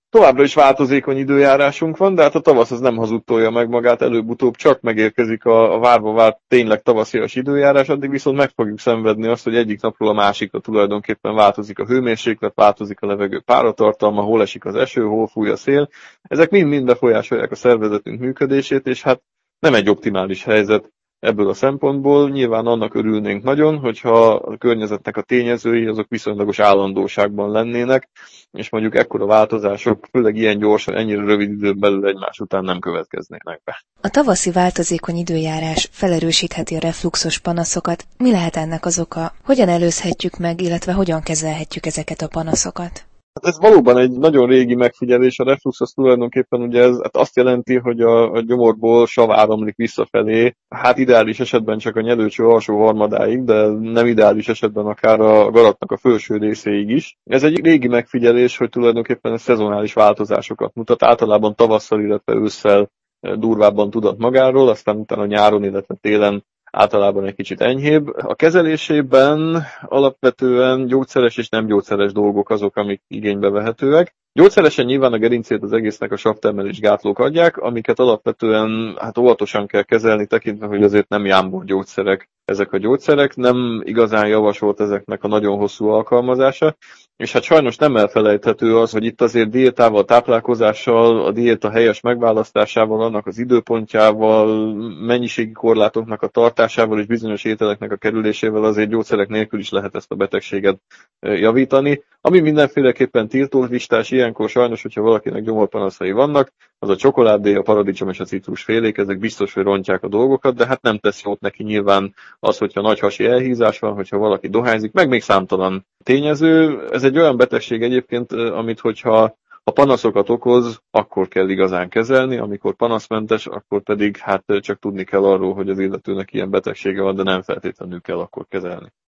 Továbbra is változékony időjárásunk van, de hát a tavasz az nem hazudtolja meg magát, előbb-utóbb csak megérkezik a várva várt tényleg tavaszias időjárás, addig viszont meg fogjuk szenvedni azt, hogy egyik napról a másikra tulajdonképpen változik a hőmérséklet, változik a levegő páratartalma, hol esik az eső, hol fúj a szél. Ezek mind-mind befolyásolják a szervezetünk működését, és hát nem egy optimális helyzet ebből a szempontból. Nyilván annak örülnénk nagyon, hogyha a környezetnek a tényezői azok viszonylagos állandóságban lennének, és mondjuk ekkora változások, főleg ilyen gyorsan, ennyire rövid időn belül egymás után nem következnének be. A tavaszi változékony időjárás felerősítheti a refluxos panaszokat. Mi lehet ennek az oka? Hogyan előzhetjük meg, illetve hogyan kezelhetjük ezeket a panaszokat? Hát ez valóban egy nagyon régi megfigyelés, a reflux az tulajdonképpen ugye ez hát azt jelenti, hogy a gyomorból sav áramlik visszafelé, hát ideális esetben csak a nyelőcső alsó harmadáig, de nem ideális esetben akár a garatnak a felső részéig is. Ez egy régi megfigyelés, hogy tulajdonképpen ez szezonális változásokat mutat, általában tavasszal, illetve ősszel durvábban tudat magáról, aztán utána nyáron, illetve télen általában egy kicsit enyhébb. A kezelésében alapvetően gyógyszeres és nem gyógyszeres dolgok azok, amik igénybe vehetőek. Gyógyszeresen nyilván a gerincét az egésznek a savtermelés gátlók adják, amiket alapvetően hát óvatosan kell kezelni, tekintve, hogy azért nem jámbor gyógyszerek ezek a gyógyszerek, nem igazán javasolt ezeknek a nagyon hosszú alkalmazása, és hát sajnos nem elfelejthető az, hogy itt azért diétával, táplálkozással, a diéta helyes megválasztásával, annak az időpontjával, mennyiségi korlátoknak a tartásával és bizonyos ételeknek a kerülésével azért gyógyszerek nélkül is lehet ezt a betegséget javítani. Ami mindenféleképpen tiltózlistás, ilyenkor sajnos, hogyha valakinek gyomorpanaszai vannak, az a csokoládé, a paradicsom és a citrusfélék, ezek biztos, hogy rontják a dolgokat, de hát nem tesz jót neki nyilván az, hogyha nagy hasi elhízás van, hogyha valaki dohányzik, meg még számtalan tényező. Ez egy olyan betegség egyébként, amit hogyha panaszokat okoz, akkor kell igazán kezelni, amikor panaszmentes, akkor pedig hát csak tudni kell arról, hogy az illetőnek ilyen betegsége van, de nem feltétlenül kell akkor kezelni.